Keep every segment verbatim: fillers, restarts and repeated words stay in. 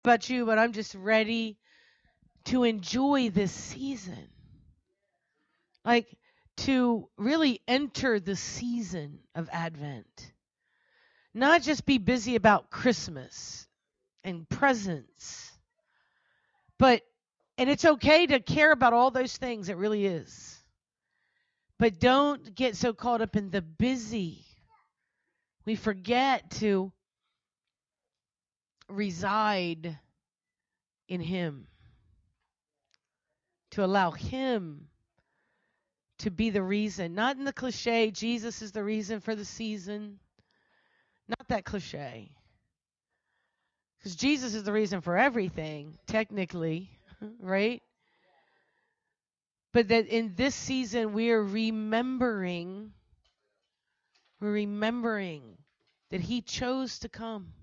about you, but I'm just ready to enjoy this season. Like to really enter the season of Advent. Not just be busy about Christmas and presents, but, and it's okay to care about all those things, it really is. But don't get so caught up in the busy. We forget to reside in Him, to allow Him to be the reason. Not in the cliche, Jesus is the reason for the season. Not that cliche. Because Jesus is the reason for everything, technically, right? But that in this season, we are remembering, we're remembering that He chose to come.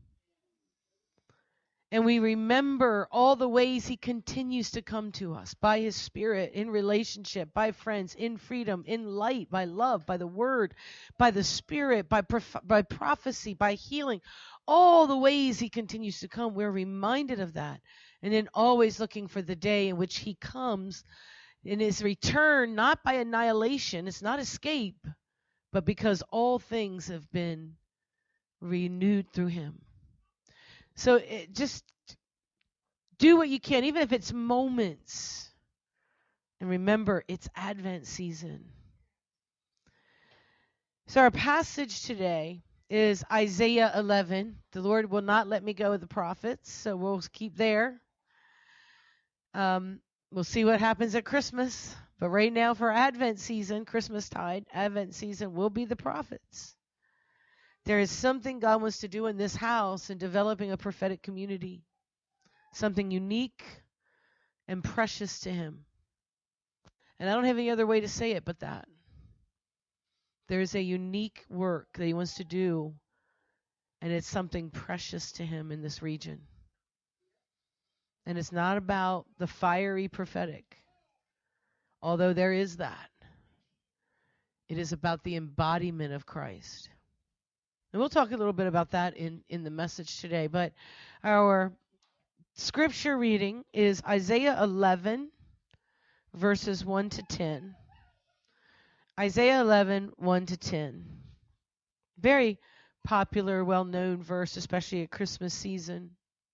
And we remember all the ways He continues to come to us by His Spirit, in relationship, by friends, in freedom, in light, by love, by the Word, by the Spirit, by prof- by prophecy, by healing. All the ways He continues to come, we're reminded of that. And then always looking for the day in which He comes in His return, not by annihilation, it's not escape, but because all things have been renewed through Him. So it, just do what you can, even if it's moments. And remember, it's Advent season. So our passage today is Isaiah eleven. The Lord will not let me go with the prophets, so we'll keep there. Um, we'll see what happens at Christmas. But right now for Advent season, Christmas tide, Advent season will be the prophets. There is something God wants to do in this house in developing a prophetic community. Something unique and precious to Him. And I don't have any other way to say it but that. There's a unique work that He wants to do, and it's something precious to Him in this region. And it's not about the fiery prophetic, although there is that. It is about the embodiment of Christ. And we'll talk a little bit about that in, in the message today. But our scripture reading is Isaiah eleven, verses one to ten. Isaiah eleven, one to ten. Very popular, well-known verse, especially at Christmas season.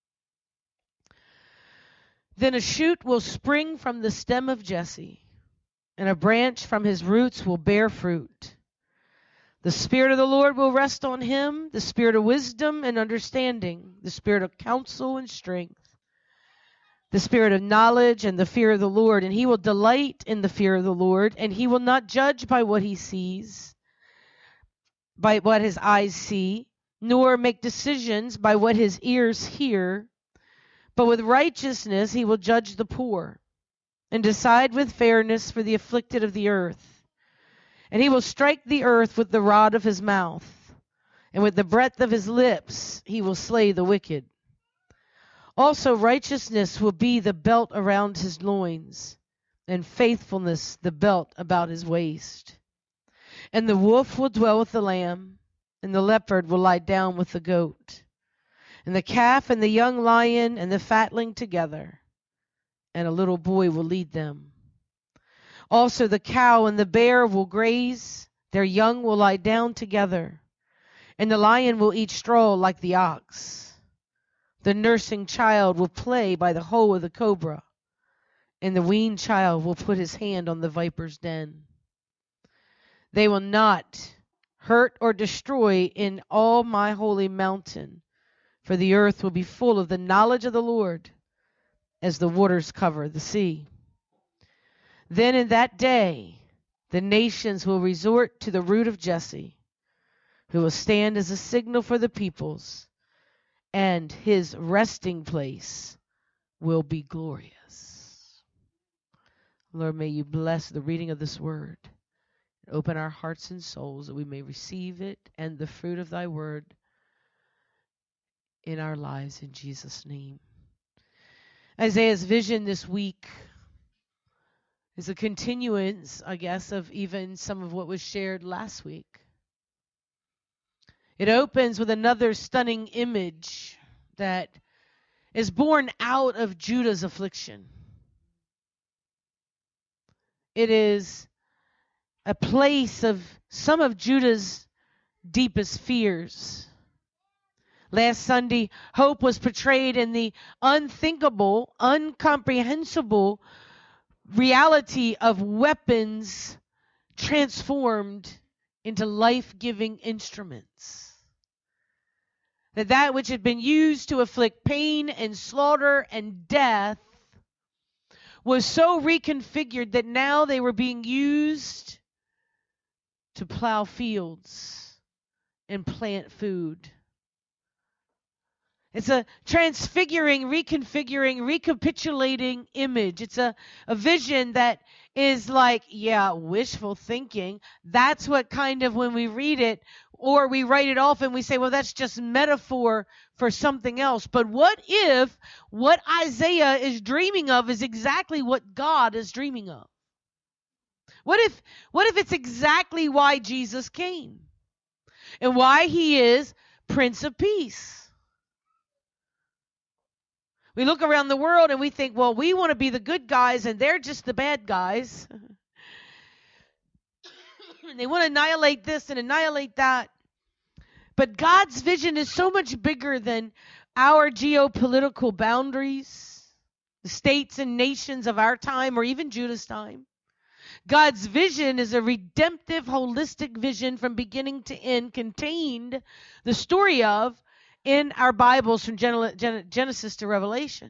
Then a shoot will spring from the stem of Jesse, and a branch from his roots will bear fruit. The Spirit of the Lord will rest on him, the Spirit of wisdom and understanding, the Spirit of counsel and strength, the Spirit of knowledge and the fear of the Lord. And he will delight in the fear of the Lord, and he will not judge by what he sees, by what his eyes see, nor make decisions by what his ears hear. But with righteousness he will judge the poor, and decide with fairness for the afflicted of the earth. And he will strike the earth with the rod of his mouth, and with the breath of his lips he will slay the wicked. Also righteousness will be the belt around his loins, and faithfulness the belt about his waist. And the wolf will dwell with the lamb, and the leopard will lie down with the goat, and the calf and the young lion and the fatling together, and a little boy will lead them. Also the cow and the bear will graze, their young will lie down together, and the lion will eat straw like the ox. The nursing child will play by the hole of the cobra, and the weaned child will put his hand on the viper's den. They will not hurt or destroy in all my holy mountain, for the earth will be full of the knowledge of the Lord, as the waters cover the sea. Then in that day, the nations will resort to the root of Jesse, who will stand as a signal for the peoples, and his resting place will be glorious. Lord, may you bless the reading of this word. Open our hearts and souls that we may receive it and the fruit of thy word in our lives, in Jesus' name. Isaiah's vision this week is a continuance, I guess, of even some of what was shared last week. It opens with another stunning image that is born out of Judah's affliction. It is a place of some of Judah's deepest fears. Last Sunday, hope was portrayed in the unthinkable, incomprehensible reality of weapons transformed into life-giving instruments. That that which had been used to afflict pain and slaughter and death was so reconfigured that now they were being used to plow fields and plant food. It's a transfiguring, reconfiguring, recapitulating image. It's a, a vision that is like, yeah, wishful thinking. That's what kind of, when we read it, or we write it off and we say, well, that's just metaphor for something else. But what if what Isaiah is dreaming of is exactly what God is dreaming of? What if, what if it's exactly why Jesus came and why he is Prince of Peace? We look around the world and we think, well, we want to be the good guys and they're just the bad guys. And they want to annihilate this and annihilate that. But God's vision is so much bigger than our geopolitical boundaries, the states and nations of our time, or even Judah's time. God's vision is a redemptive, holistic vision from beginning to end, contained the story of in our Bibles from Genesis to Revelation.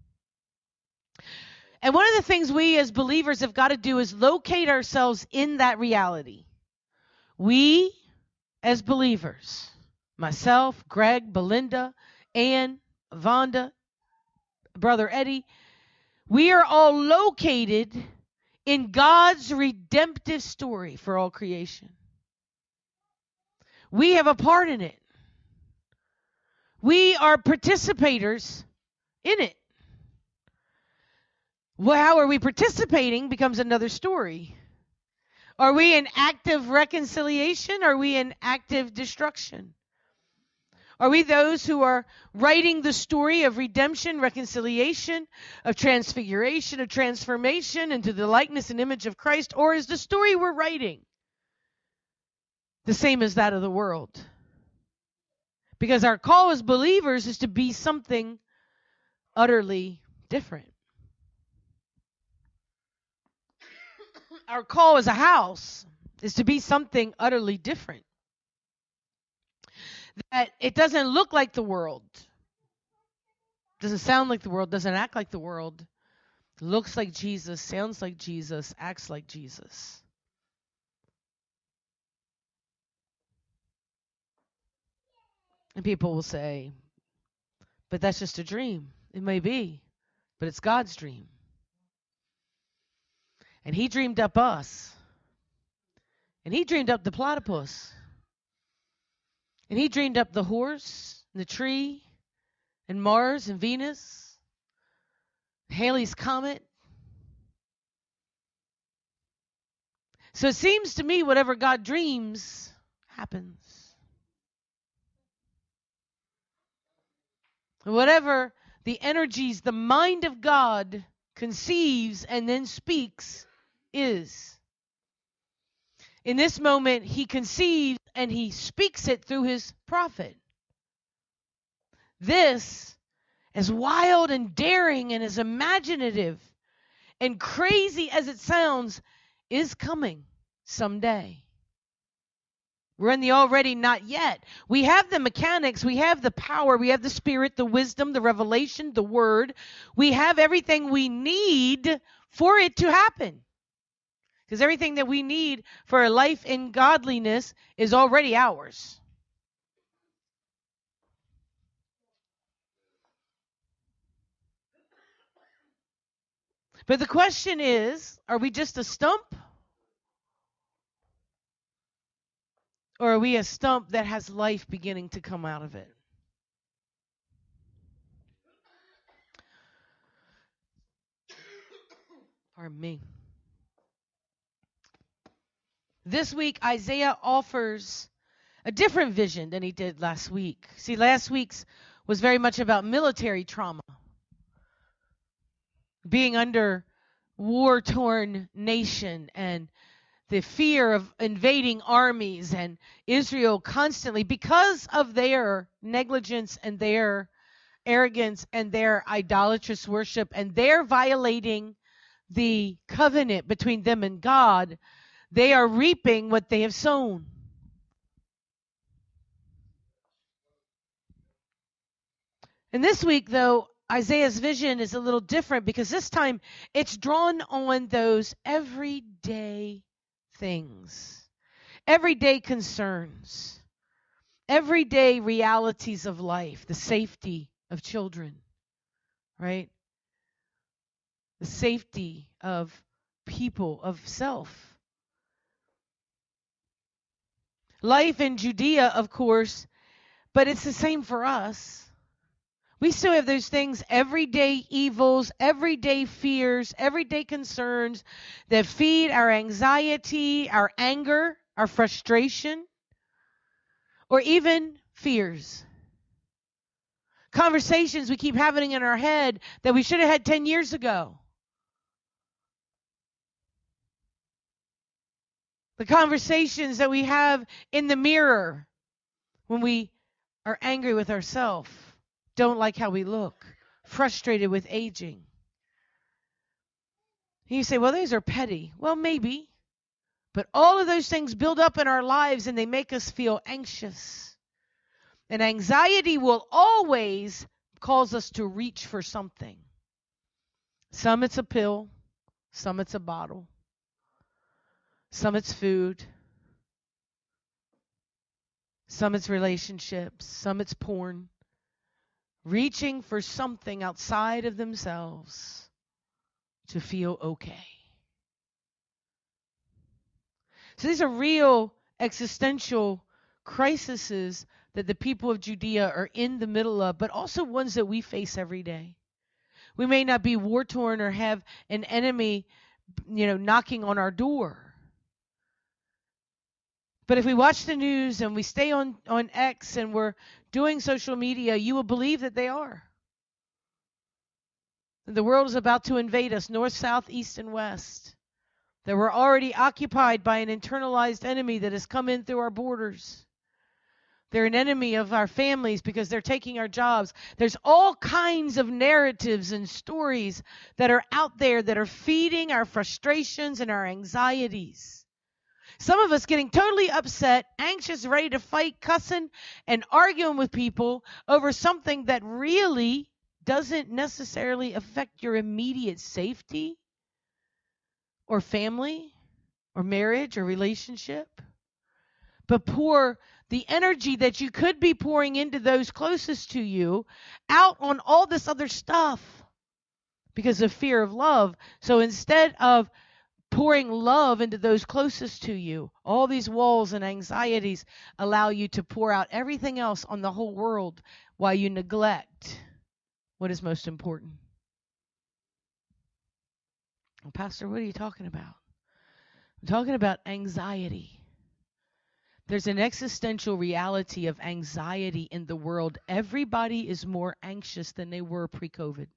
And one of the things we as believers have got to do is locate ourselves in that reality. We as believers, myself, Greg, Belinda, Ann, Vonda, Brother Eddie, we are all located in God's redemptive story for all creation. We have a part in it. We are participators in it. Well, how are we participating becomes another story. Are we in active reconciliation? Are we in active destruction? Are we those who are writing the story of redemption, reconciliation, of transfiguration, of transformation into the likeness and image of Christ? Or is the story we're writing the same as that of the world? Because our call as believers is to be something utterly different. Our call as a house is to be something utterly different. That it doesn't look like the world. Doesn't sound like the world. Doesn't act like the world. Looks like Jesus. Sounds like Jesus. Acts like Jesus. And people will say, but that's just a dream. It may be, but it's God's dream. And he dreamed up us. And he dreamed up the platypus. And he dreamed up the horse, and the tree, and Mars and Venus, Halley's Comet. So it seems to me whatever God dreams happens. Whatever the energies, the mind of God conceives and then speaks is. In this moment, he conceives and he speaks it through his prophet. This, as wild and daring and as imaginative and crazy as it sounds, is coming someday. We're in the already not yet. We have the mechanics, we have the power, we have the spirit, the wisdom, the revelation, the word. We have everything we need for it to happen. Because everything that we need for a life in godliness is already ours. But the question is, are we just a stump? Or are we a stump that has life beginning to come out of it? Pardon me. This week, Isaiah offers a different vision than he did last week. See, last week's was very much about military trauma. Being under war-torn nation and the fear of invading armies, and Israel constantly, because of their negligence and their arrogance and their idolatrous worship and their violating the covenant between them and God, they are reaping what they have sown. And this week, though, Isaiah's vision is a little different because this time it's drawn on those everyday things, everyday concerns, everyday realities of life, the safety of children, right? The safety of people, of self. Life in Judea, of course, but it's the same for us. We still have those things, everyday evils, everyday fears, everyday concerns that feed our anxiety, our anger, our frustration, or even fears. Conversations we keep having in our head that we should have had ten years ago. The conversations that we have in the mirror when we are angry with ourselves, don't like how we look, frustrated with aging. And you say, well, those are petty. Well, maybe. But all of those things build up in our lives and they make us feel anxious. And anxiety will always cause us to reach for something. Some it's a pill, some it's a bottle, some it's food, some it's relationships, some it's porn. Reaching for something outside of themselves to feel okay. So these are real existential crises that the people of Judea are in the middle of, but also ones that we face every day. We may not be war-torn or have an enemy, you know, knocking on our door. But if we watch the news and we stay on, on X and we're doing social media, you will believe that they are. The world is about to invade us, north, south, east, and west. That we're already occupied by an internalized enemy that has come in through our borders. They're an enemy of our families because they're taking our jobs. There's all kinds of narratives and stories that are out there that are feeding our frustrations and our anxieties. Some of us getting totally upset, anxious, ready to fight, cussing, and arguing with people over something that really doesn't necessarily affect your immediate safety or family or marriage or relationship. But pour the energy that you could be pouring into those closest to you out on all this other stuff because of fear of love. So instead of pouring love into those closest to you, all these walls and anxieties allow you to pour out everything else on the whole world while you neglect what is most important. Well, Pastor, what are you talking about? I'm talking about anxiety. There's an existential reality of anxiety in the world. Everybody is more anxious than they were pre-COVID.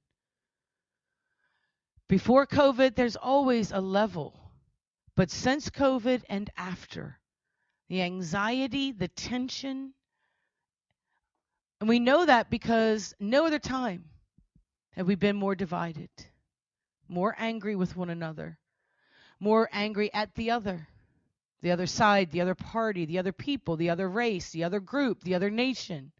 Before COVID, there's always a level. But since COVID and after, the anxiety, the tension, and we know that because no other time have we been more divided, more angry with one another, more angry at the other, the other side, the other party, the other people, the other race, the other group, the other nation.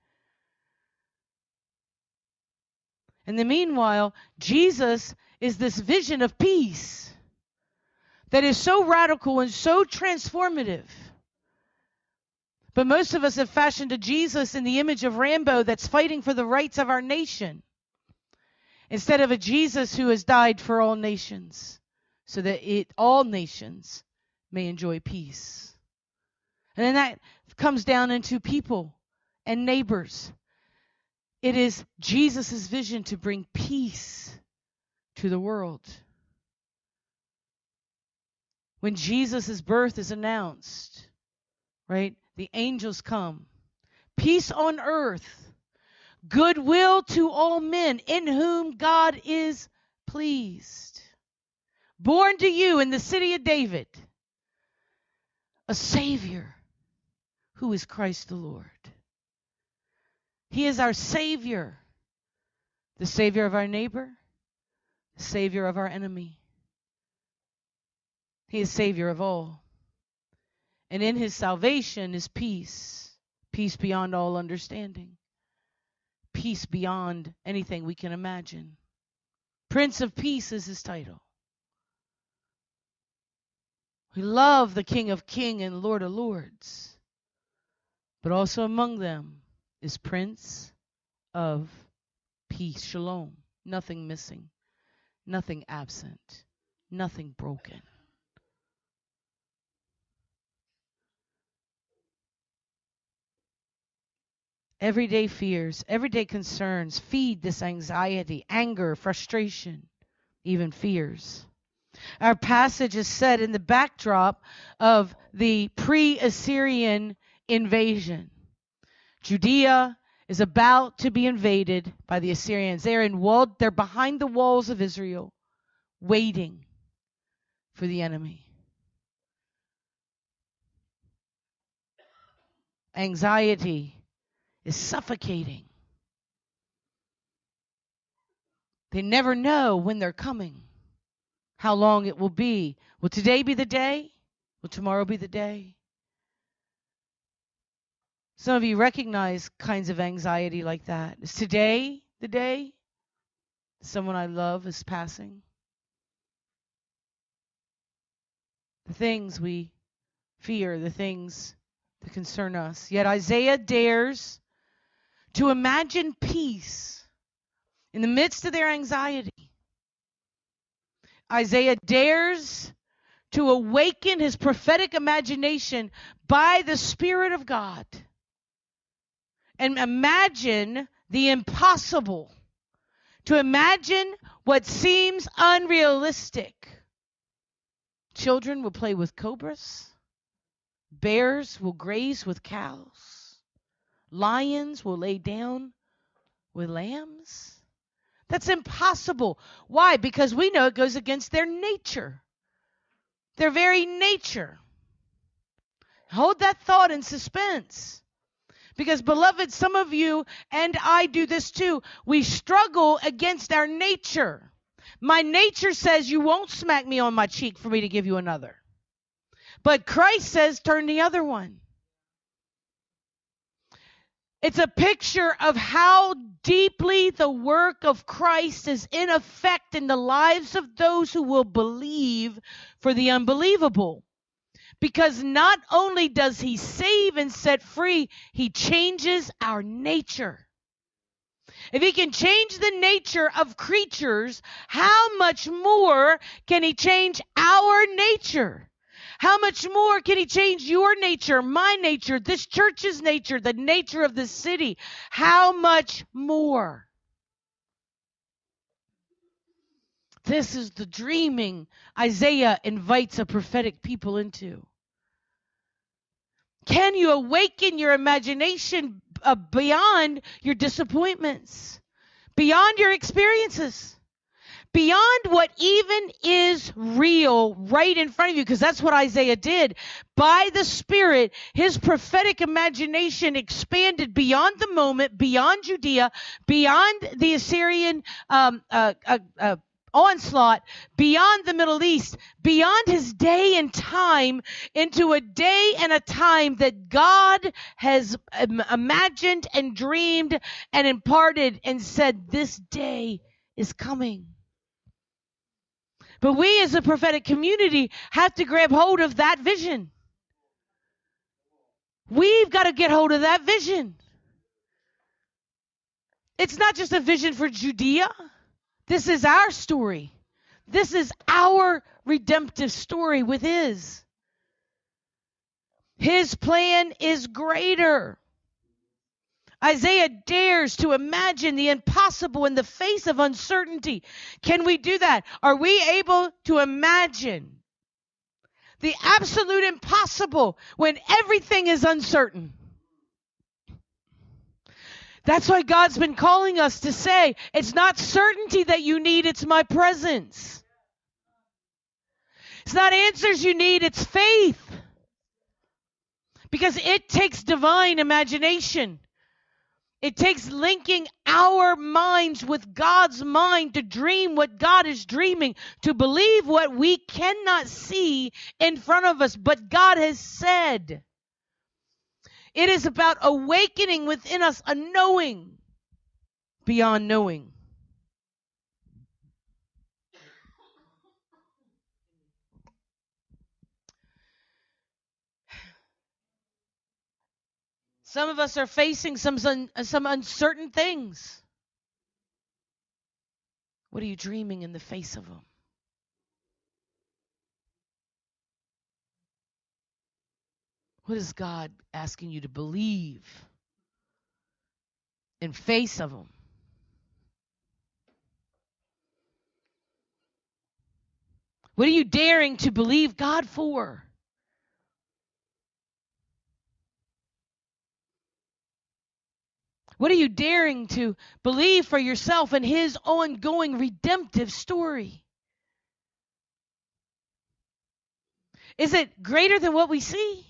In the meanwhile, Jesus is this vision of peace that is so radical and so transformative. But most of us have fashioned a Jesus in the image of Rambo that's fighting for the rights of our nation, instead of a Jesus who has died for all nations, so that it all nations may enjoy peace. And then that comes down into people and neighbors. It is Jesus' vision to bring peace to the world. When Jesus' birth is announced, right, the angels come. Peace on earth, goodwill to all men, in whom God is pleased. Born to you in the city of David, a Savior who is Christ the Lord. He is our Savior, the Savior of our neighbor, the Savior of our enemy. He is Savior of all. And in his salvation is peace, peace beyond all understanding, peace beyond anything we can imagine. Prince of Peace is his title. We love the King of Kings and Lord of Lords, but also among them is Prince of Peace. Shalom. Nothing missing, nothing absent, nothing broken. Everyday fears, everyday concerns feed this anxiety, anger, frustration, even fears. Our passage is set in the backdrop of the pre-Assyrian invasion. Judea is about to be invaded by the Assyrians. They're in walled, they're behind the walls of Israel, waiting for the enemy. Anxiety is suffocating. They never know when they're coming, how long it will be. Will today be the day? Will tomorrow be the day? Some of you recognize kinds of anxiety like that. Is today the day someone I love is passing? The things we fear, the things that concern us. Yet Isaiah dares to imagine peace in the midst of their anxiety. Isaiah dares to awaken his prophetic imagination by the Spirit of God and imagine the impossible, to imagine what seems unrealistic. Children will play with cobras. Bears will graze with cows. Lions will lay down with lambs. That's impossible. Why? Because we know it goes against their nature. Their very nature. Hold that thought in suspense. Because, beloved, some of you and I do this too. We struggle against our nature. My nature says you won't smack me on my cheek for me to give you another. But Christ says turn the other one. It's a picture of how deeply the work of Christ is in effect in the lives of those who will believe for the unbelievable. Because not only does he save and set free, he changes our nature. If he can change the nature of creatures, how much more can he change our nature? How much more can he change your nature, my nature, this church's nature, the nature of the city? How much more? This is the dreaming Isaiah invites a prophetic people into. Can you awaken your imagination uh, beyond your disappointments, beyond your experiences? Beyond what even is real right in front of you, because that's what Isaiah did. By the Spirit, his prophetic imagination expanded beyond the moment, beyond Judea, beyond the Assyrian um, uh, uh, uh, onslaught, beyond the Middle East, beyond his day and time, into a day and a time that God has um, imagined and dreamed and imparted and said, this day is coming. But we as a prophetic community have to grab hold of that vision. We've got to get hold of that vision. It's not just a vision for Judea. This is our story. This is our redemptive story with his. His plan is greater. Isaiah dares to imagine the impossible in the face of uncertainty. Can we do that? Are we able to imagine the absolute impossible when everything is uncertain? That's why God's been calling us to say, it's not certainty that you need, it's my presence. It's not answers you need, it's faith. Because it takes divine imagination. It takes linking our minds with God's mind to dream what God is dreaming, to believe what we cannot see in front of us, but God has said. It is about awakening within us a knowing beyond knowing. Some of us are facing some, some, some uncertain things. What are you dreaming in the face of them? What is God asking you to believe in face of them? What are you daring to believe God for? What are you daring to believe for yourself in His ongoing redemptive story? Is it greater than what we see?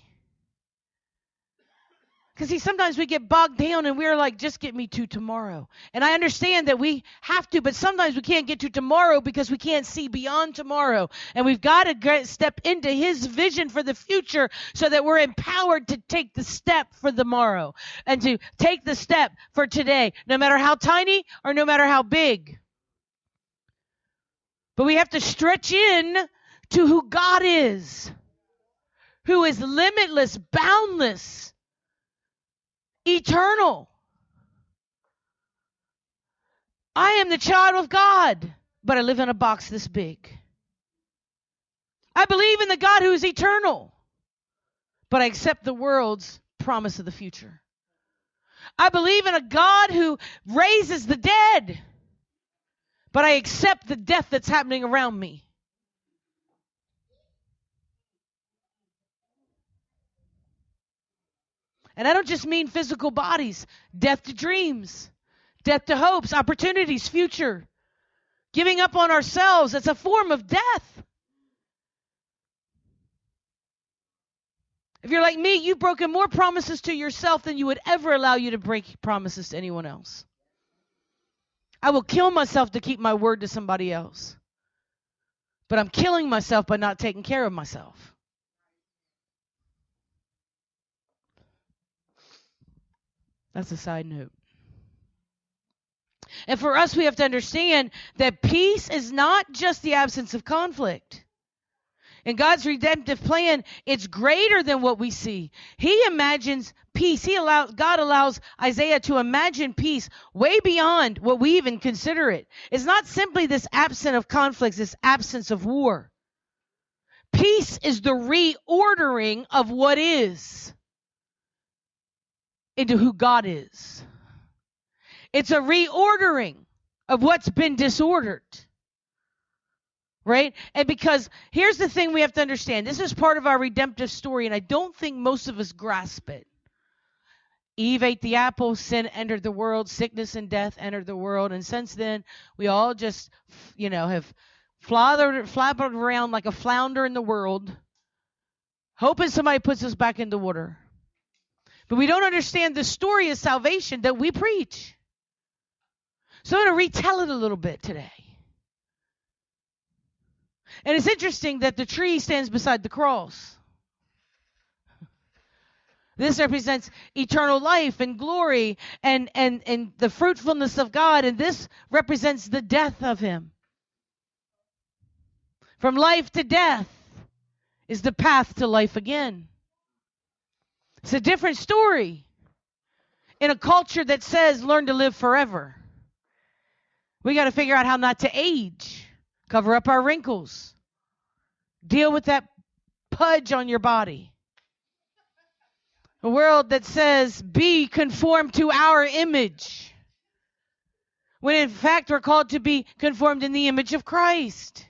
Because see, sometimes we get bogged down and we're like, just get me to tomorrow. And I understand that we have to, but sometimes we can't get to tomorrow because we can't see beyond tomorrow. And we've got to get, step into His vision for the future so that we're empowered to take the step for tomorrow and to take the step for today, no matter how tiny or no matter how big. But we have to stretch in to who God is, who is limitless, boundless, eternal. I am the child of God, but I live in a box this big. I believe in the God who is eternal, but I accept the world's promise of the future. I believe in a God who raises the dead, but I accept the death that's happening around me. And I don't just mean physical bodies, death to dreams, death to hopes, opportunities, future. Giving up on ourselves, it's a form of death. If you're like me, you've broken more promises to yourself than you would ever allow you to break promises to anyone else. I will kill myself to keep my word to somebody else. But I'm killing myself by not taking care of myself. That's a side note. And for us, we have to understand that peace is not just the absence of conflict. In God's redemptive plan, it's greater than what we see. He imagines peace. He allows, God allows Isaiah to imagine peace way beyond what we even consider it. It's not simply this absence of conflicts, this absence of war. Peace is the reordering of what is into who God is. It's a reordering of what's been disordered. Right? And because here's the thing we have to understand. This is part of our redemptive story, and I don't think most of us grasp it. Eve ate the apple, sin entered the world, sickness and death entered the world, and since then, we all just, you know, have floundered, flabbered around like a flounder in the world, hoping somebody puts us back in the water. But we don't understand the story of salvation that we preach. So I'm going to retell it a little bit today. And it's interesting that the tree stands beside the cross. This represents eternal life and glory and, and, and the fruitfulness of God. And this represents the death of Him. From life to death is the path to life again. It's a different story in a culture that says learn to live forever. We got to figure out how not to age, cover up our wrinkles, deal with that pudge on your body. A world that says be conformed to our image, when in fact we're called to be conformed in the image of Christ.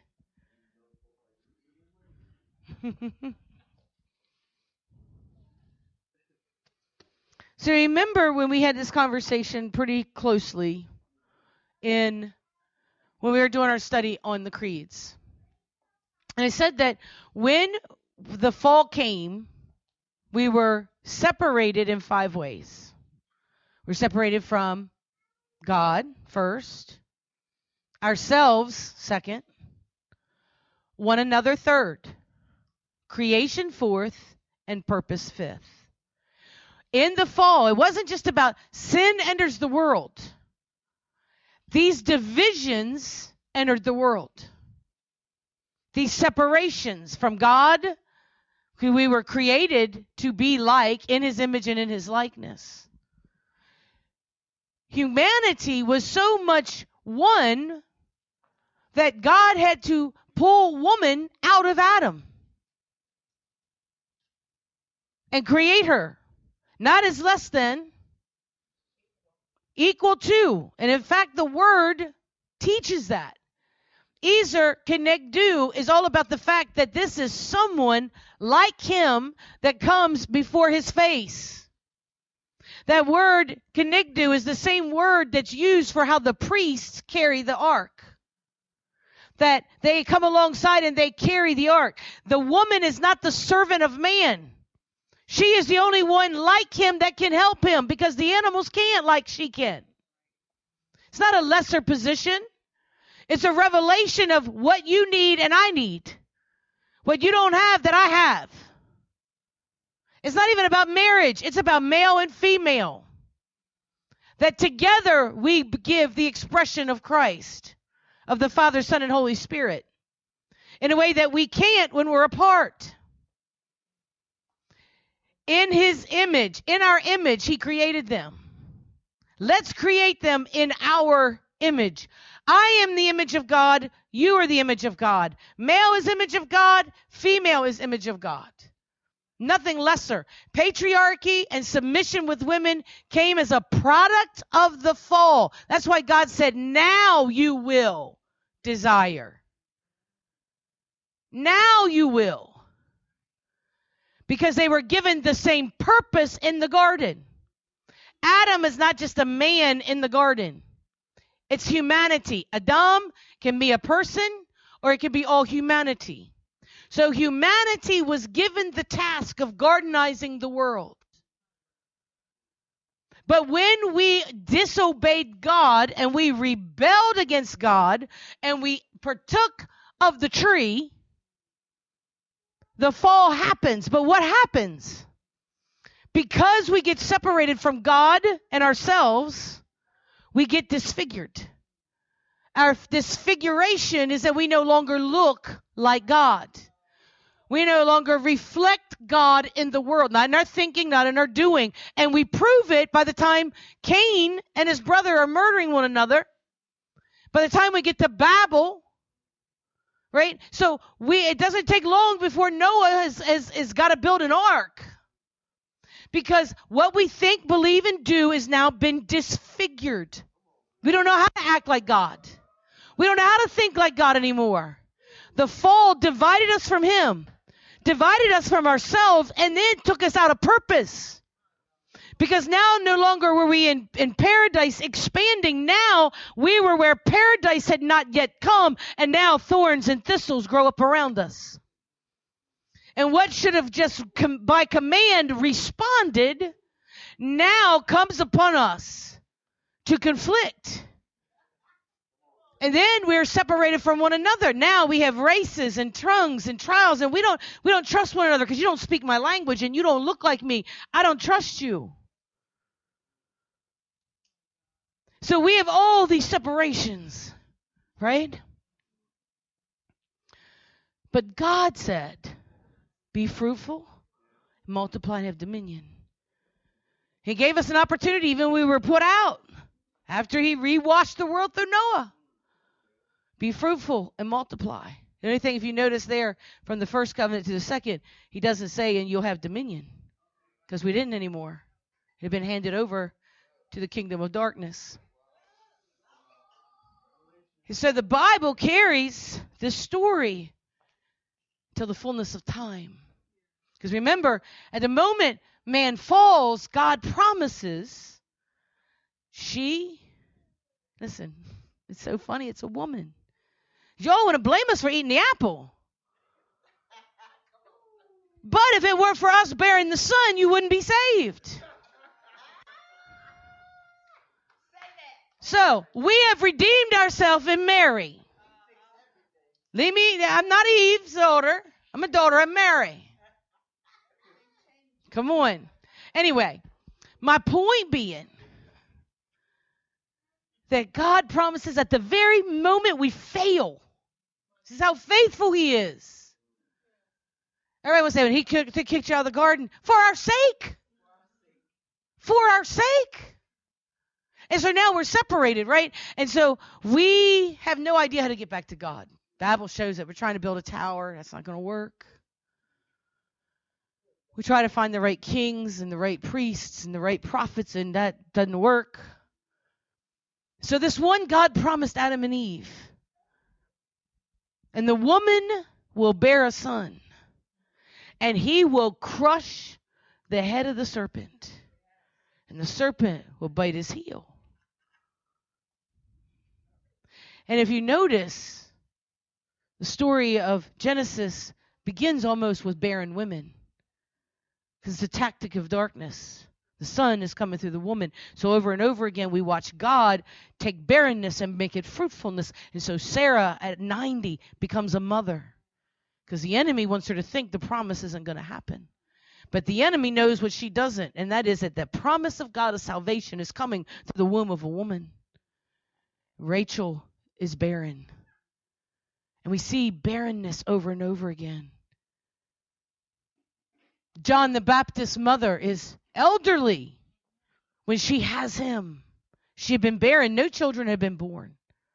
So remember when we had this conversation pretty closely in when we were doing our study on the creeds. And I said that when the fall came, we were separated in five ways. We're separated from God first, ourselves second, one another third, creation fourth, and purpose fifth. In the fall, it wasn't just about sin enters the world. These divisions entered the world. These separations from God, who we were created to be like in his image and in his likeness. Humanity was so much one that God had to pull woman out of Adam and create her. Not as less than, equal to. And in fact, the word teaches that. Ezer Kenegdu is all about the fact that this is someone like him that comes before his face. That word Kenegdu is the same word that's used for how the priests carry the ark. That they come alongside and they carry the ark. The woman is not the servant of man. She is the only one like him that can help him because the animals can't like she can. It's not a lesser position. It's a revelation of what you need and I need. What you don't have that I have. It's not even about marriage. It's about male and female. That together we give the expression of Christ, of the Father, Son, and Holy Spirit, in a way that we can't when we're apart. In his image, in our image, he created them. Let's create them in our image. I am the image of God. You are the image of God. Male is image of God. Female is image of God. Nothing lesser. Patriarchy and submission with women came as a product of the fall. That's why God said, now you will desire. Now you will. Because they were given the same purpose in the garden. Adam is not just a man in the garden. It's humanity. Adam can be a person or it can be all humanity. So humanity was given the task of gardenizing the world. But when we disobeyed God and we rebelled against God and we partook of the tree, the fall happens. But what happens? Because we get separated from God and ourselves, we get disfigured. Our disfiguration is that we no longer look like God. We no longer reflect God in the world, not in our thinking, not in our doing. And we prove it by the time Cain and his brother are murdering one another. By the time we get to Babel, right? So we it doesn't take long before Noah has, has, has got to build an ark. Because what we think, believe, and do is now been disfigured. We don't know how to act like God. We don't know how to think like God anymore. The fall divided us from him, divided us from ourselves, and then took us out of purpose. Because now no longer were we in, in paradise expanding. Now we were where paradise had not yet come, and now thorns and thistles grow up around us. And what should have just com- by command responded now comes upon us to conflict. And then we're separated from one another. Now we have races and tongues and trials, and we don't we don't trust one another because you don't speak my language and you don't look like me. I don't trust you. So we have all these separations, right? But God said, be fruitful, multiply, and have dominion. He gave us an opportunity even when we were put out after he rewashed the world through Noah. Be fruitful and multiply. The only thing, if you notice there, from the first covenant to the second, he doesn't say, and you'll have dominion, because we didn't anymore. It had been handed over to the kingdom of darkness. So the Bible carries this story till the fullness of time. Because remember, at the moment man falls, God promises she, listen, it's so funny, it's a woman. Y'all want to blame us for eating the apple. But if it weren't for us bearing the Son, you wouldn't be saved. So, we have redeemed ourselves in Mary. Leave me, I'm not Eve's daughter. I'm a daughter of Mary. Come on. Anyway, my point being that God promises at the very moment we fail. This is how faithful he is. Everybody was saying, he kicked, kicked you out of the garden for our sake. For our sake. And so now we're separated, right? And so we have no idea how to get back to God. The Bible shows that we're trying to build a tower. That's not going to work. We try to find the right kings and the right priests and the right prophets, and that doesn't work. So this one God promised Adam and Eve. And the woman will bear a son. And he will crush the head of the serpent. And the serpent will bite his heel. And if you notice, the story of Genesis begins almost with barren women. Because it's a tactic of darkness. The son is coming through the woman. So over and over again, we watch God take barrenness and make it fruitfulness. And so Sarah at ninety becomes a mother. Because the enemy wants her to think the promise isn't going to happen. But the enemy knows what she doesn't. And that is that the promise of God of salvation is coming through the womb of a woman. Rachel is barren. And we see barrenness over and over again. John the Baptist's mother is elderly when she has him. She had been barren. No children had been born.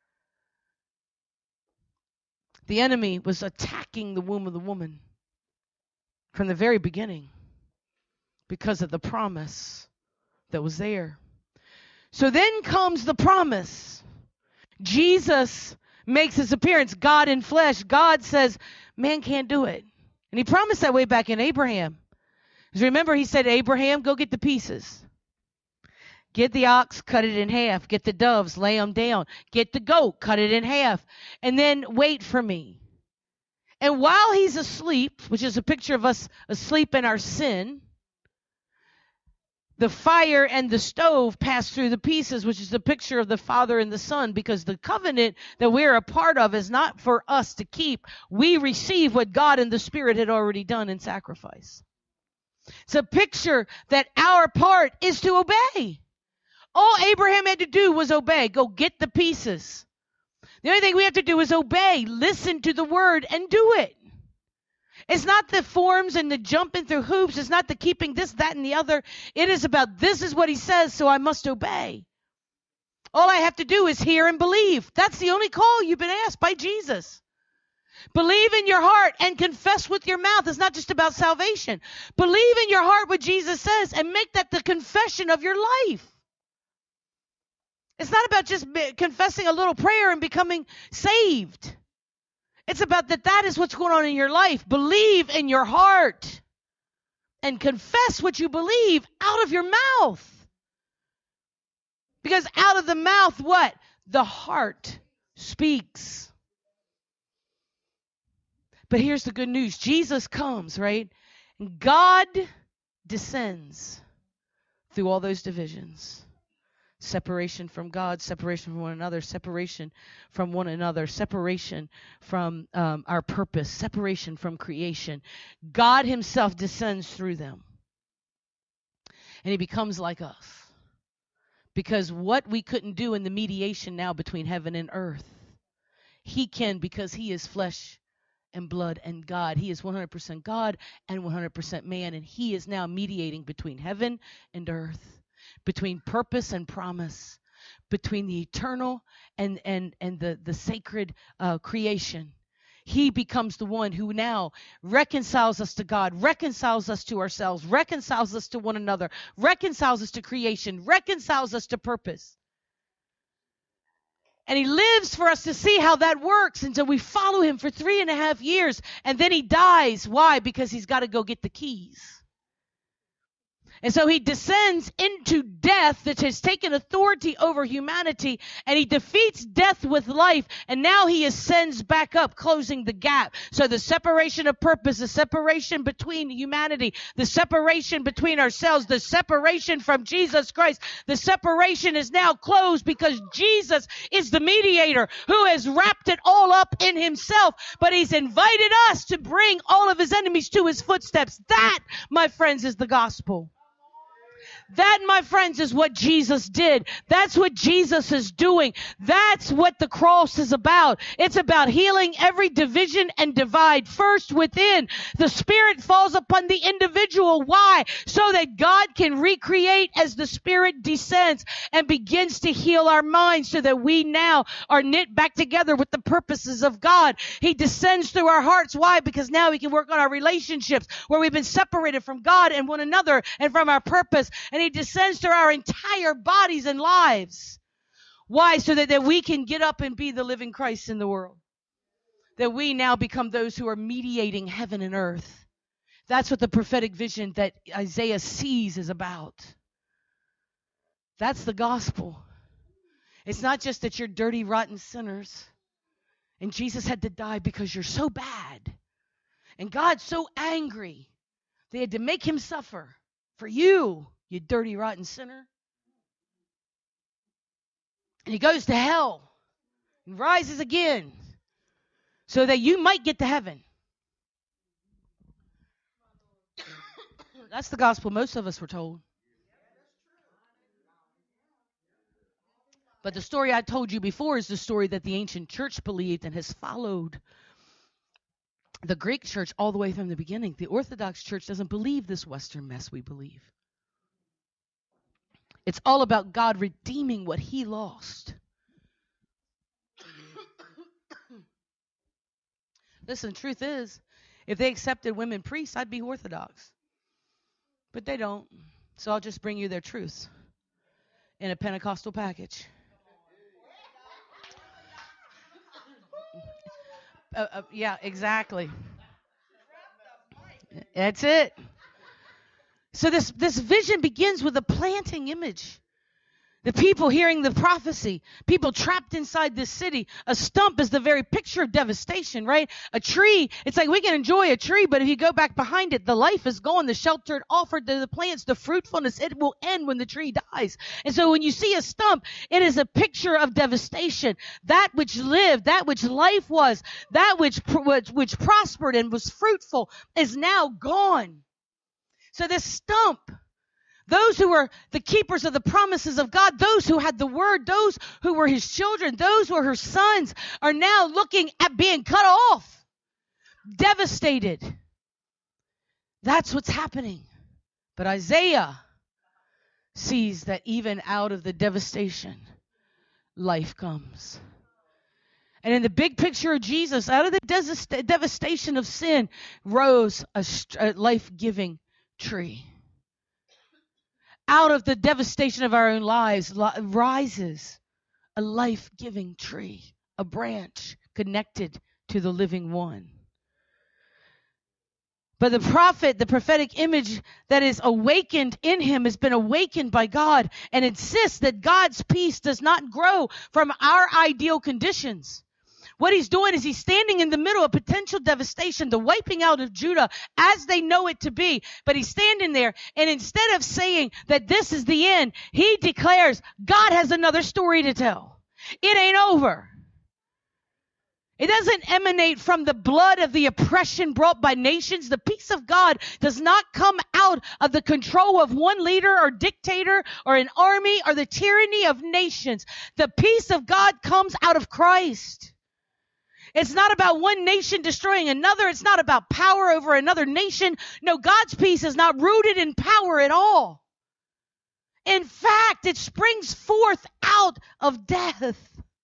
The enemy was attacking the womb of the woman from the very beginning because of the promise that was there. So then comes the promise. Jesus makes his appearance, God in flesh. God says, man can't do it. And he promised that way back in Abraham. Because remember, he said, Abraham, go get the pieces. Get the ox, cut it in half. Get the doves, lay them down. Get the goat, cut it in half. And then wait for me. And while he's asleep, which is a picture of us asleep in our sin, the fire and the stove pass through the pieces, which is the picture of the Father and the Son, because the covenant that we're a part of is not for us to keep. We receive what God and the Spirit had already done in sacrifice. It's a picture that our part is to obey. All Abraham had to do was obey. Go get the pieces. The only thing we have to do is obey, listen to the word, and do it. It's not the forms and the jumping through hoops. It's not the keeping this, that, and the other. It is about this is what he says, so I must obey. All I have to do is hear and believe. That's the only call you've been asked by Jesus. Believe in your heart and confess with your mouth. It's not just about salvation. Believe in your heart what Jesus says and make that the confession of your life. It's not about just confessing a little prayer and becoming saved. It's about that that is what's going on in your life. Believe in your heart and confess what you believe out of your mouth. Because out of the mouth, what? The heart speaks. But here's the good news. Jesus comes, right? And God descends through all those divisions. Separation from God, separation from one another, separation from one another, separation from um, our purpose, separation from creation. God himself descends through them. And he becomes like us. Because what we couldn't do in the mediation now between heaven and earth, he can because he is flesh and blood and God. He is one hundred percent God and one hundred percent man. And he is now mediating between heaven and earth. Between purpose and promise, between the eternal and and and the the sacred uh, creation. He becomes the one who now reconciles us to God, reconciles us to ourselves, reconciles us to one another, reconciles us to creation, reconciles us to purpose. And he lives for us to see how that works. And so we follow him for three and a half years. And then he dies. Why? Because he's got to go get the keys. And so he descends into death that has taken authority over humanity, and he defeats death with life, and now he ascends back up, closing the gap. So the separation of purpose, the separation between humanity, the separation between ourselves, the separation from Jesus Christ, the separation is now closed because Jesus is the mediator who has wrapped it all up in himself, but he's invited us to bring all of his enemies to his footsteps. That, my friends, is the gospel. That, my friends, is what Jesus did. That's what Jesus is doing. That's what the cross is about. It's about healing every division and divide first within. The Spirit falls upon the individual. Why? So that God can recreate as the Spirit descends and begins to heal our minds so that we now are knit back together with the purposes of God. He descends through our hearts. Why? Because now we can work on our relationships where we've been separated from God and one another and from our purpose. And he descends through our entire bodies and lives. Why? So that, that we can get up and be the living Christ in the world. That we now become those who are mediating heaven and earth. That's what the prophetic vision that Isaiah sees is about. That's the gospel. It's not just that you're dirty, rotten sinners and Jesus had to die because you're so bad. And God's so angry they had to make him suffer for you. You dirty, rotten sinner. And he goes to hell and rises again so that you might get to heaven. That's the gospel most of us were told. But the story I told you before is the story that the ancient church believed and has followed the Greek church all the way from the beginning. The Orthodox church doesn't believe this Western mess we believe. It's all about God redeeming what he lost. Listen, the truth is, if they accepted women priests, I'd be Orthodox. But they don't. So I'll just bring you their truths in a Pentecostal package. Uh, uh, yeah, exactly. That's it. So this, this vision begins with a planting image. The people hearing the prophecy, people trapped inside this city. A stump is the very picture of devastation, right? A tree, it's like we can enjoy a tree, but if you go back behind it, the life is gone, the shelter offered to the plants, the fruitfulness, it will end when the tree dies. And so when you see a stump, it is a picture of devastation. That which lived, that which life was, that which, which, which prospered and was fruitful is now gone. So this stump, those who were the keepers of the promises of God, those who had the word, those who were his children, those who were her sons, are now looking at being cut off, devastated. That's what's happening. But Isaiah sees that even out of the devastation, life comes. And in the big picture of Jesus, out of the des- devastation of sin, rose a, a life-giving tree. Out of the devastation of our own lives li- rises a life-giving tree, a branch connected to the living one. But the prophet, the prophetic image that is awakened in him has been awakened by God and insists that God's peace does not grow from our ideal conditions. What he's doing is he's standing in the middle of potential devastation, the wiping out of Judah as they know it to be. But he's standing there, and instead of saying that this is the end, he declares God has another story to tell. It ain't over. It doesn't emanate from the blood of the oppression brought by nations. The peace of God does not come out of the control of one leader or dictator or an army or the tyranny of nations. The peace of God comes out of Christ. It's not about one nation destroying another. It's not about power over another nation. No, God's peace is not rooted in power at all. In fact, it springs forth out of death.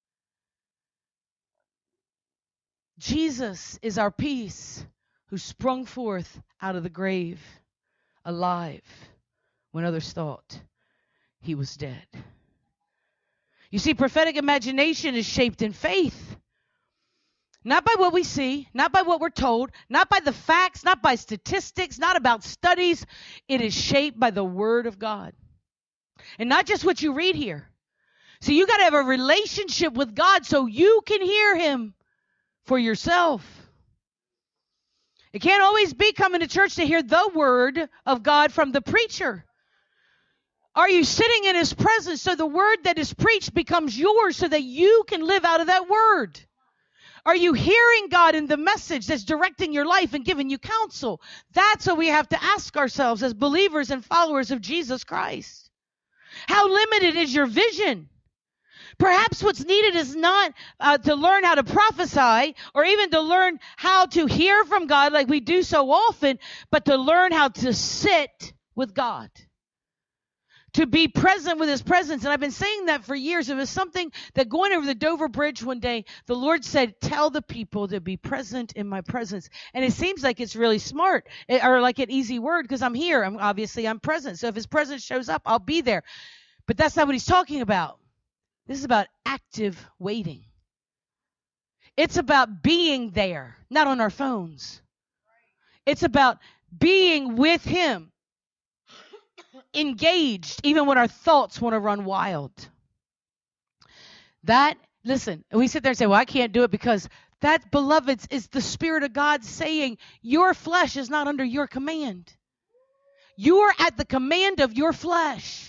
Jesus is our peace who sprung forth out of the grave, alive, when others thought he was dead. You see, prophetic imagination is shaped in faith. Not by what we see, not by what we're told, not by the facts, not by statistics, not about studies. It is shaped by the Word of God. And not just what you read here. So you got to have a relationship with God so you can hear Him for yourself. It can't always be coming to church to hear the Word of God from the preacher. Are you sitting in His presence so the Word that is preached becomes yours so that you can live out of that Word? Are you hearing God in the message that's directing your life and giving you counsel? That's what we have to ask ourselves as believers and followers of Jesus Christ. How limited is your vision? Perhaps what's needed is not uh, to learn how to prophesy or even to learn how to hear from God like we do so often, but to learn how to sit with God. To be present with His presence. And I've been saying that for years. It was something that going over the Dover Bridge one day, the Lord said, tell the people to be present in my presence. And it seems like it's really smart or like an easy word because I'm here. I'm obviously I'm present. So if His presence shows up, I'll be there. But that's not what He's talking about. This is about active waiting. It's about being there, not on our phones. It's about being with Him. Engaged, even when our thoughts want to run wild. That, listen, we sit there and say, well, I can't do it because that, beloveds, is the Spirit of God saying your flesh is not under your command. You are at the command of your flesh.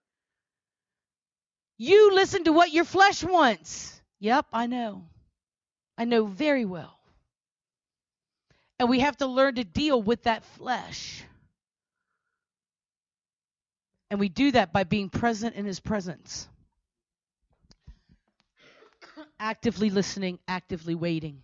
You listen to what your flesh wants. Yep, I know. I know very well. And we have to learn to deal with that flesh. And we do that by being present in His presence. Actively listening, actively waiting.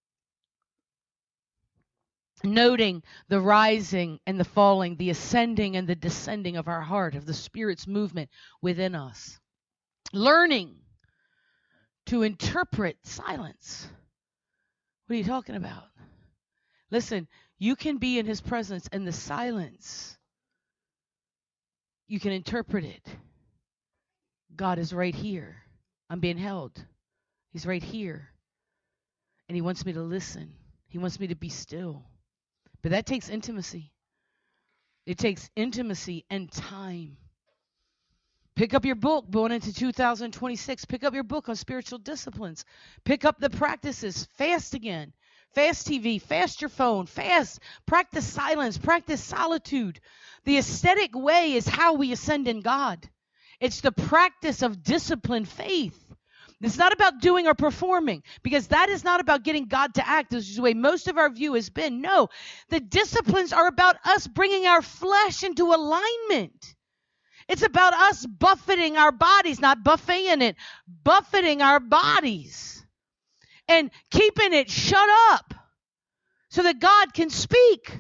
Noting the rising and the falling, the ascending and the descending of our heart, of the Spirit's movement within us. Learning to interpret silence. What are you talking about? Listen, you can be in His presence and the silence, you can interpret it. God is right here. I'm being held. He's right here. And He wants me to listen. He wants me to be still. But that takes intimacy. It takes intimacy and time. Pick up your book going into two thousand twenty-six. Pick up your book on spiritual disciplines. Pick up the practices. Fast again. Fast T V. Fast your phone. Fast. Practice silence. Practice solitude. The aesthetic way is how we ascend in God. It's the practice of disciplined faith. It's not about doing or performing, because that is not about getting God to act. This is the way most of our view has been. No, the disciplines are about us bringing our flesh into alignment. It's about us buffeting our bodies, not buffeting it, buffeting our bodies and keeping it shut up so that God can speak.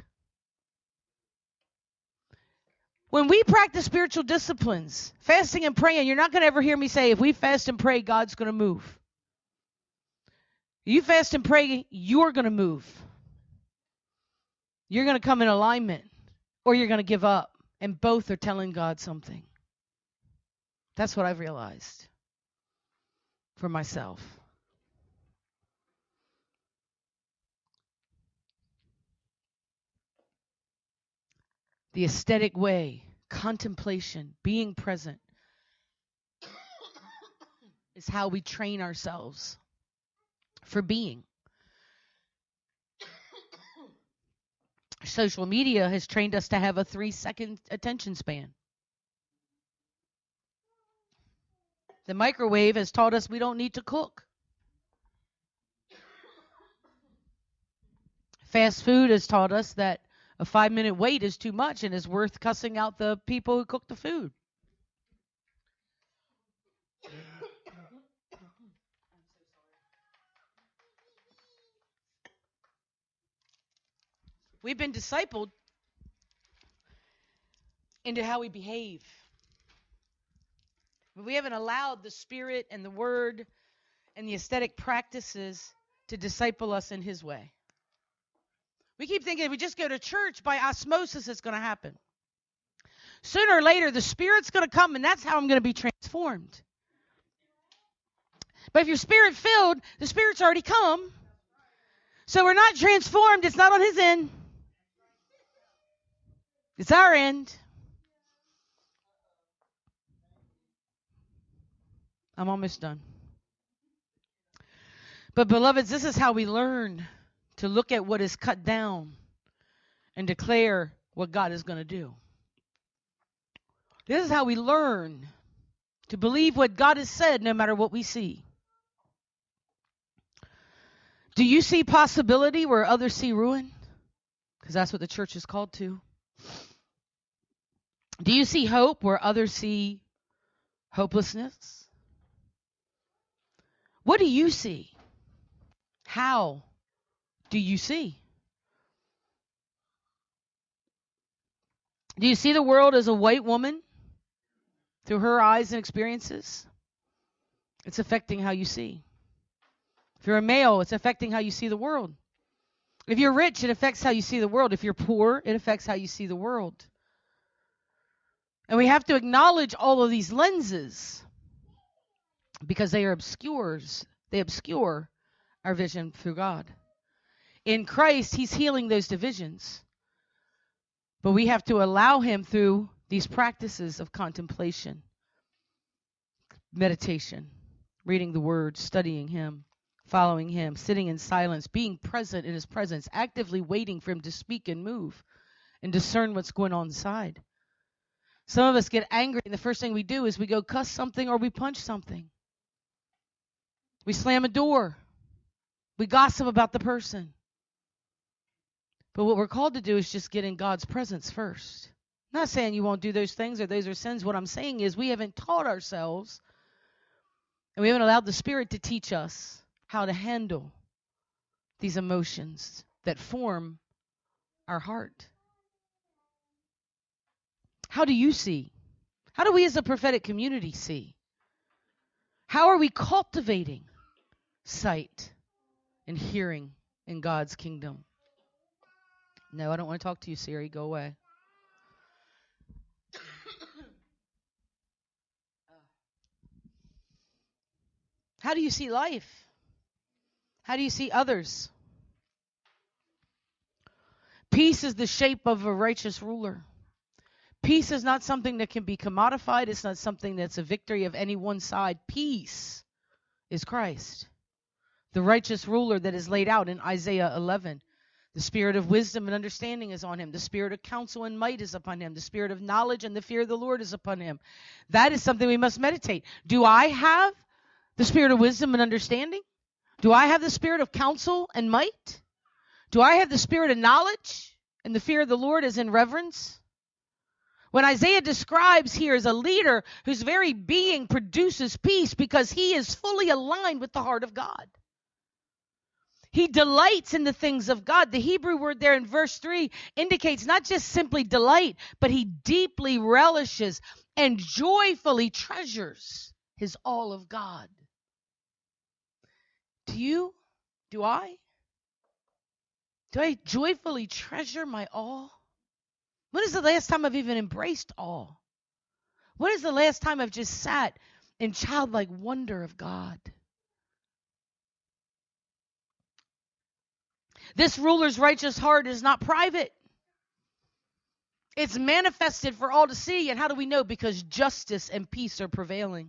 When we practice spiritual disciplines, fasting and praying, you're not going to ever hear me say, if we fast and pray, God's going to move. You fast and pray, you're going to move. You're going to come in alignment, or you're going to give up. And both are telling God something. That's what I've realized for myself. The aesthetic way, contemplation, being present, is how we train ourselves for being. Social media has trained us to have a three-second attention span. The microwave has taught us we don't need to cook. Fast food has taught us that a five-minute wait is too much and is worth cussing out the people who cook the food. We've been discipled into how we behave. But we haven't allowed the Spirit and the Word and the aesthetic practices to disciple us in His way. We keep thinking if we just go to church, by osmosis it's going to happen. Sooner or later, the Spirit's going to come, and that's how I'm going to be transformed. But if you're Spirit-filled, the Spirit's already come. So we're not transformed. It's not on his end. It's our end. I'm almost done. But beloveds, this is how we learn to look at what is cut down and declare what God is going to do. This is how we learn to believe what God has said no matter what we see. Do you see possibility where others see ruin? Because that's what the church is called to. Do you see hope where others see hopelessness? What do you see? How do you see? Do you see the world as a white woman through her eyes and experiences? It's affecting how you see. If you're a male, it's affecting how you see the world. If you're rich, it affects how you see the world. If you're poor, it affects how you see the world. And we have to acknowledge all of these lenses because they are obscures. They obscure our vision through God. In Christ, he's healing those divisions. But we have to allow him through these practices of contemplation, meditation, reading the word, studying him, following him, sitting in silence, being present in his presence, actively waiting for him to speak and move and discern what's going on inside. Some of us get angry, and the first thing we do is we go cuss something or we punch something. We slam a door. We gossip about the person. But what we're called to do is just get in God's presence first. I'm not saying you won't do those things or those are sins. What I'm saying is we haven't taught ourselves and we haven't allowed the Spirit to teach us how to handle these emotions that form our heart. How do you see? How do we as a prophetic community see? How are we cultivating sight and hearing in God's kingdom? No, I don't want to talk to you, Siri. Go away. How do you see life? How do you see others? Peace is the shape of a righteous ruler. Peace is not something that can be commodified. It's not something that's a victory of any one side. Peace is Christ, the righteous ruler that is laid out in Isaiah eleven. The spirit of wisdom and understanding is on him. The spirit of counsel and might is upon him. The spirit of knowledge and the fear of the Lord is upon him. That is something we must meditate. Do I have the spirit of wisdom and understanding? Do I have the spirit of counsel and might? Do I have the spirit of knowledge and the fear of the Lord as in reverence? When Isaiah describes here as a leader whose very being produces peace because he is fully aligned with the heart of God. He delights in the things of God. The Hebrew word there in verse three indicates not just simply delight, but he deeply relishes and joyfully treasures his all of God. Do you? Do I? Do I joyfully treasure my all? When is the last time I've even embraced all? When is the last time I've just sat in childlike wonder of God? This ruler's righteous heart is not private. It's manifested for all to see. And how do we know? Because justice and peace are prevailing.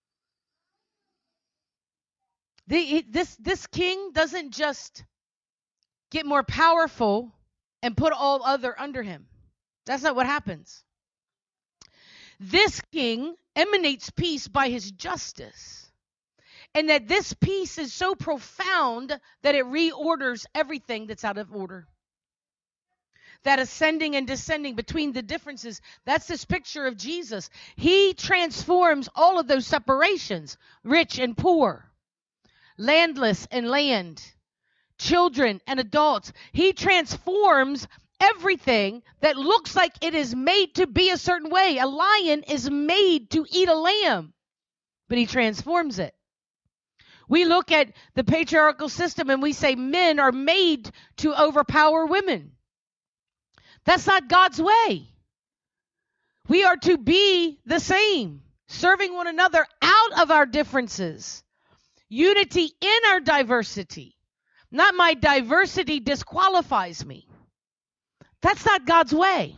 The, this, this king doesn't just get more powerful and put all other under him. That's not what happens. This king emanates peace by his justice. And that this peace is so profound that it reorders everything that's out of order. That ascending and descending between the differences, that's this picture of Jesus. He transforms all of those separations, rich and poor, landless and land, children and adults. He transforms everything that looks like it is made to be a certain way. A lion is made to eat a lamb, but he transforms it. We look at the patriarchal system and we say men are made to overpower women. That's not God's way. We are to be the same, serving one another out of our differences, unity in our diversity. Not my diversity disqualifies me. That's not God's way.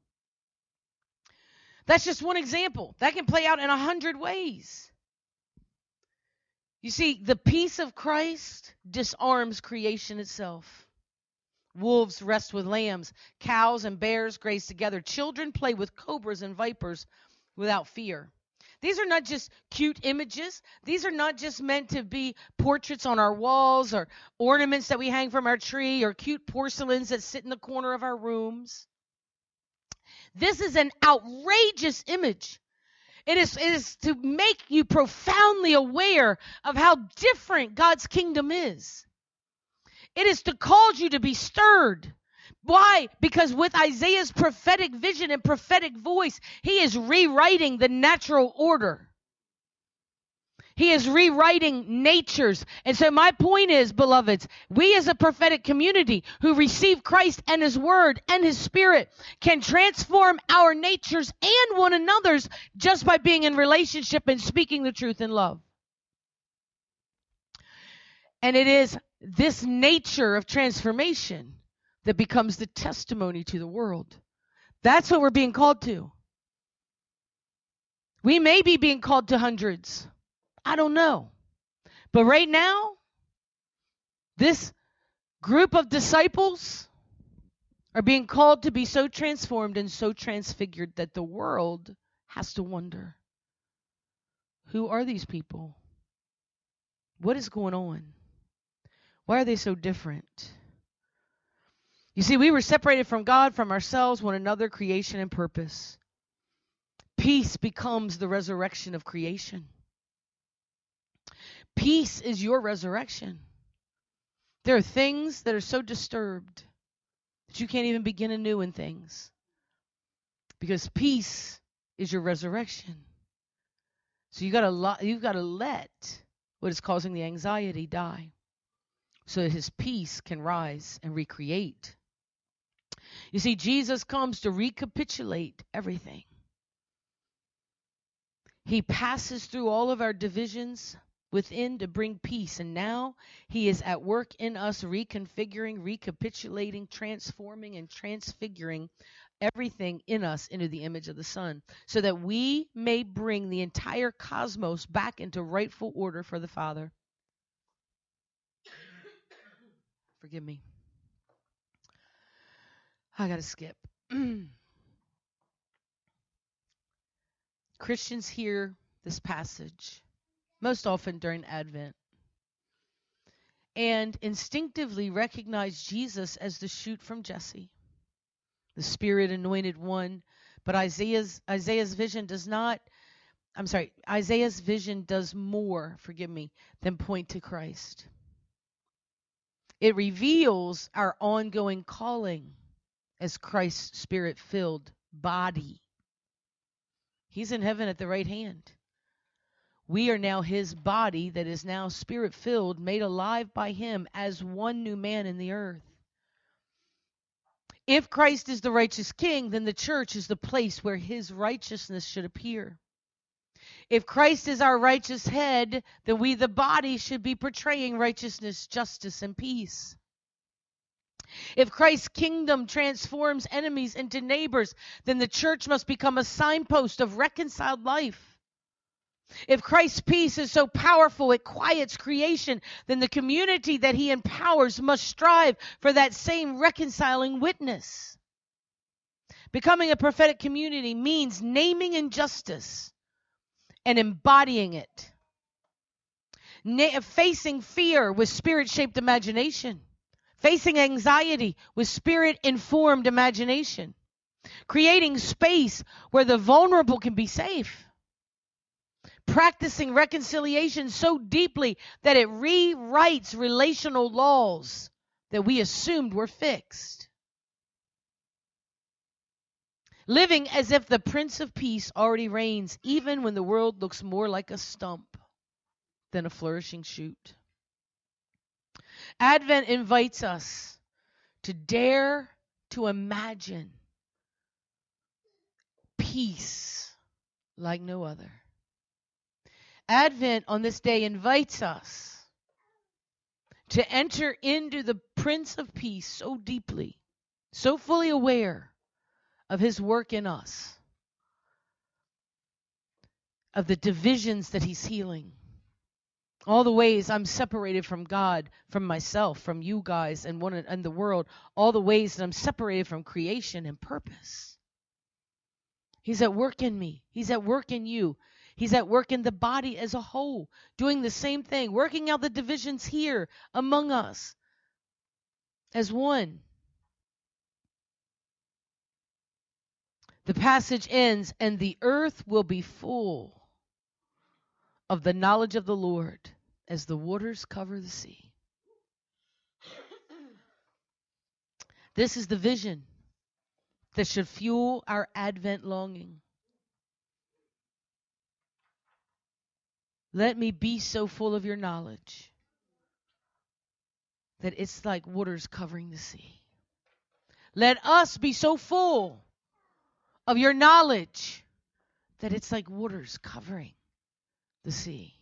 That's just one example. That can play out in a hundred ways. You see, the peace of Christ disarms creation itself. Wolves rest with lambs. Cows and bears graze together. Children play with cobras and vipers without fear. These are not just cute images. These are not just meant to be portraits on our walls or ornaments that we hang from our tree or cute porcelains that sit in the corner of our rooms. This is an outrageous image. It is, it is to make you profoundly aware of how different God's kingdom is. It is to cause you to be stirred. Why? Because with Isaiah's prophetic vision and prophetic voice, he is rewriting the natural order. He is rewriting natures. And so my point is, beloveds, we as a prophetic community who receive Christ and his word and his spirit can transform our natures and one another's just by being in relationship and speaking the truth in love. And it is this nature of transformation that becomes the testimony to the world. That's what we're being called to. We may be being called to hundreds. I don't know. But right now, this group of disciples are being called to be so transformed and so transfigured that the world has to wonder, who are these people? What is going on? Why are they so different? You see, we were separated from God, from ourselves, one another, creation, and purpose. Peace becomes the resurrection of creation. Peace is your resurrection. There are things that are so disturbed that you can't even begin anew in things. Because peace is your resurrection. So you gotta lo- you've got to let what is causing the anxiety die, so that his peace can rise and recreate. You see, Jesus comes to recapitulate everything. He passes through all of our divisions within to bring peace. And now he is at work in us, reconfiguring, recapitulating, transforming, and transfiguring everything in us into the image of the Son, so that we may bring the entire cosmos back into rightful order for the Father. Forgive me. I got to skip. Christians hear this passage most often during Advent and instinctively recognize Jesus as the shoot from Jesse, the Spirit anointed one. But Isaiah's Isaiah's vision does not, I'm sorry, Isaiah's vision does more, forgive me, than point to Christ. It reveals our ongoing calling as Christ's Spirit-filled body. He's in heaven at the right hand. We are now his body that is now Spirit-filled, made alive by him as one new man in the earth. If Christ is the righteous king, then the church is the place where his righteousness should appear. If Christ is our righteous head, then we, the body, should be portraying righteousness, justice, and peace. If Christ's kingdom transforms enemies into neighbors, then the church must become a signpost of reconciled life. If Christ's peace is so powerful it quiets creation, then the community that he empowers must strive for that same reconciling witness. Becoming a prophetic community means naming injustice and embodying it. Na- facing fear with spirit-shaped imagination. Facing anxiety with spirit-informed imagination. Creating space where the vulnerable can be safe. Practicing reconciliation so deeply that it rewrites relational laws that we assumed were fixed. Living as if the Prince of Peace already reigns, even when the world looks more like a stump than a flourishing shoot. Advent invites us to dare to imagine peace like no other. Advent on this day invites us to enter into the Prince of Peace so deeply, so fully aware of his work in us, of the divisions that he's healing, all the ways I'm separated from God, from myself, from you guys, and one and the world, all the ways that I'm separated from creation and purpose. He's at work in me. He's at work in you. He's at work in the body as a whole, doing the same thing, working out the divisions here among us as one. The passage ends, and the earth will be full of the knowledge of the Lord as the waters cover the sea. This is the vision that should fuel our Advent longing. Let me be so full of your knowledge that it's like waters covering the sea. Let us be so full of your knowledge that it's like waters covering the sea.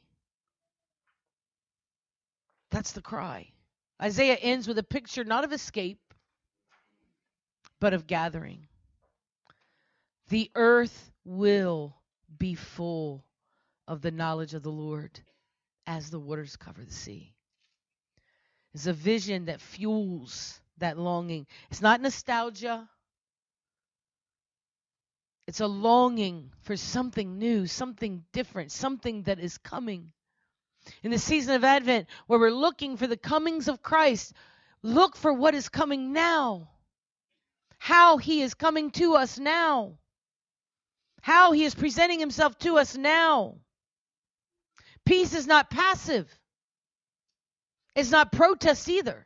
That's the cry. Isaiah ends with a picture not of escape, but of gathering. The earth will be full of the knowledge of the Lord as the waters cover the sea. It's a vision that fuels that longing. It's not nostalgia. It's a longing for something new, something different, something that is coming. In the season of Advent, where we're looking for the comings of Christ, look for what is coming now. How he is coming to us now. How he is presenting himself to us now. Peace is not passive. It's not protest either.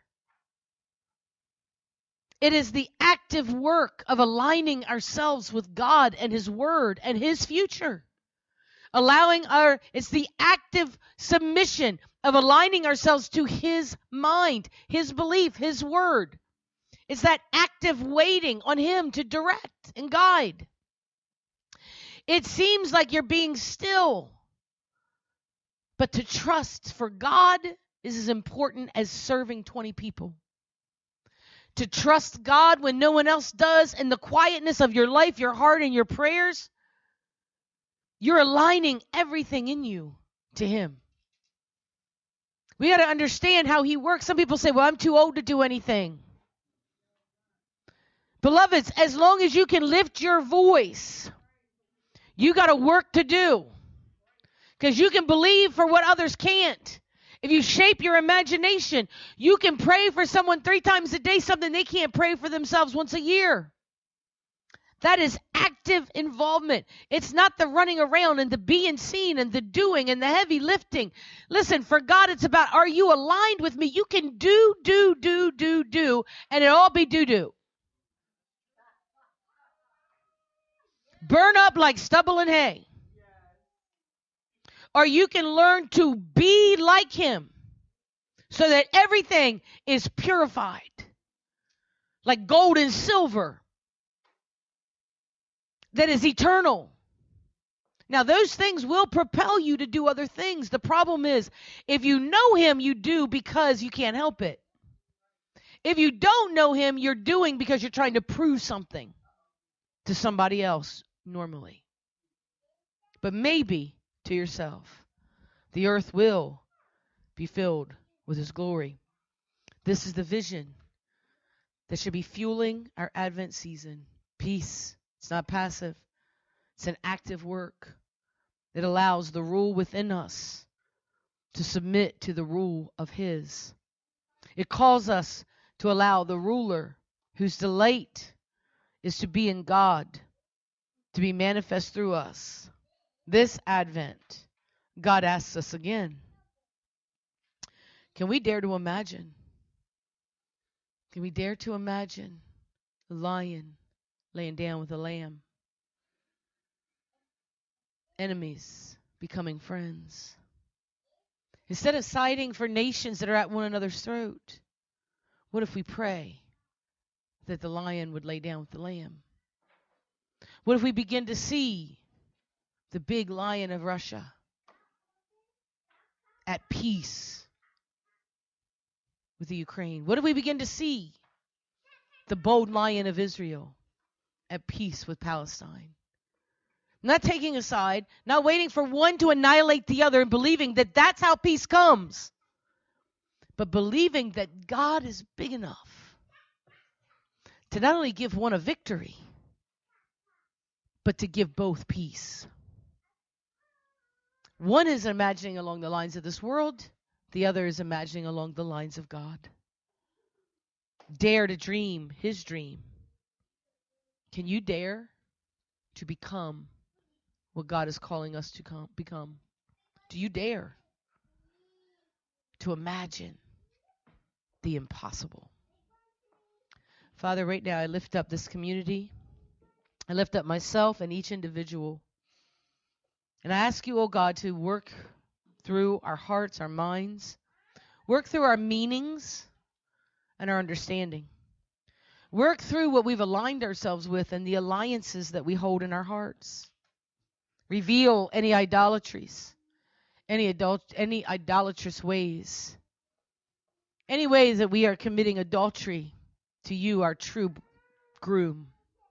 It is the active work of aligning ourselves with God and his word and his future. Allowing our, it's the active submission of aligning ourselves to his mind, his belief, his word. It's that active waiting on him to direct and guide. It seems like you're being still, but to trust for God is as important as serving twenty people. To trust God when no one else does, in the quietness of your life, your heart, and your prayers, you're aligning everything in you to him. We got to understand how he works. Some people say, well, I'm too old to do anything. Beloveds, as long as you can lift your voice, you got a work to do. Because you can believe for what others can't. If you shape your imagination, you can pray for someone three times a day, something they can't pray for themselves once a year. That is active involvement. It's not the running around and the being seen and the doing and the heavy lifting. Listen, for God, it's about, are you aligned with me? You can do, do, do, do, do, and it'll all be do-do. Burn up like stubble and hay. Or you can learn to be like him so that everything is purified like gold and silver that is eternal. Now, those things will propel you to do other things. The problem is, if you know him, you do because you can't help it. If you don't know him, you're doing because you're trying to prove something to somebody else normally. But maybe to yourself. The earth will be filled with his glory. This is the vision that should be fueling our Advent season. Peace. It's not passive. It's an active work that allows the rule within us to submit to the rule of his. It calls us to allow the ruler whose delight is to be in God to be manifest through us. This Advent, God asks us again, can we dare to imagine? Can we dare to imagine a lion laying down with a lamb? Enemies becoming friends. Instead of siding for nations that are at one another's throat, what if we pray that the lion would lay down with the lamb? What if we begin to see the big lion of Russia at peace with the Ukraine? What do we begin to see? The bold lion of Israel at peace with Palestine. Not taking a side, not waiting for one to annihilate the other and believing that that's how peace comes, but believing that God is big enough to not only give one a victory, but to give both peace. One is imagining along the lines of this world, the other is imagining along the lines of God. Dare to dream his dream. Can you dare to become what God is calling us to come, become? Do you dare to imagine the impossible? Father, right now I lift up this community. I lift up myself and each individual. And I ask you, oh God, to work through our hearts, our minds, work through our meanings and our understanding. Work through what we've aligned ourselves with and the alliances that we hold in our hearts. Reveal any idolatries, any adult, any idolatrous ways, any ways that we are committing adultery to you, our true groom.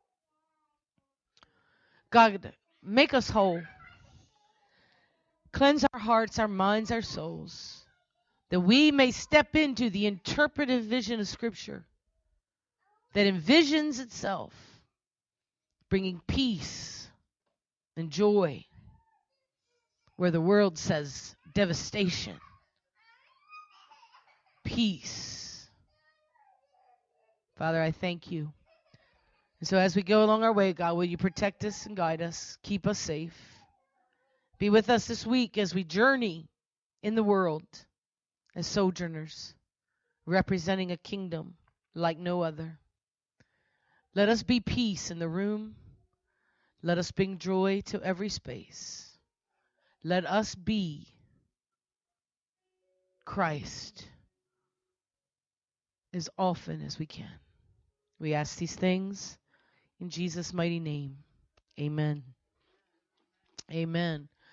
God, make us whole. Cleanse our hearts, our minds, our souls, that we may step into the interpretive vision of Scripture that envisions itself, bringing peace and joy where the world says devastation. Peace. Father, I thank you. And so as we go along our way, God, will you protect us and guide us, keep us safe. Be with us this week as we journey in the world as sojourners, representing a kingdom like no other. Let us be peace in the room. Let us bring joy to every space. Let us be Christ as often as we can. We ask these things in Jesus' mighty name. Amen. Amen.